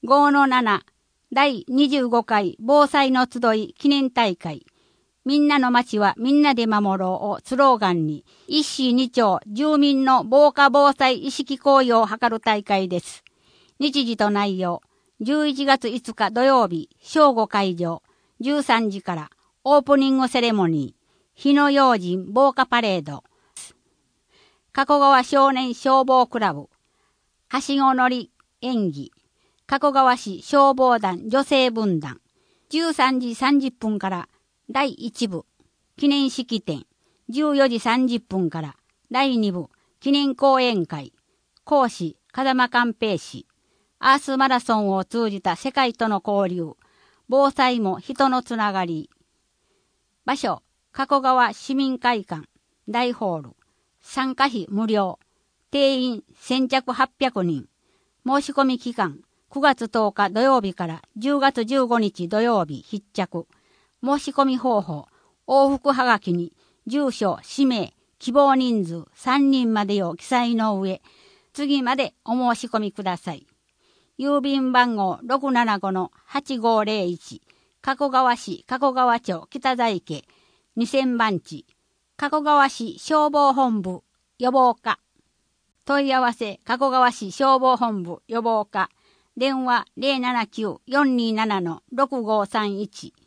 5-7第25回防災の集い記念大会みんなの町はみんなで守ろうをスローガンに一市二町住民の防火防災意識向上を図る大会です。日時と内容11月5日土曜日正午会場13時からオープニングセレモニー火の用心防火パレード加古川少年消防クラブはしご乗り演技加古川市消防団女性分団13時30分から第1部記念式典14時30分から第2部記念講演会講師風間寛平氏アースマラソンを通じた世界との交流防災も人のつながり場所加古川市民会館大ホール参加費無料定員先着800人申し込み期間9月10日土曜日から10月15日土曜日必着申し込み方法往復はがきに住所氏名希望人数3人までを記載の上次までお申し込みください。郵便番号 675-8501 加古川市加古川町北在家2000番地加古川市消防本部予防課問い合わせ加古川市消防本部予防課電話 079-427-6531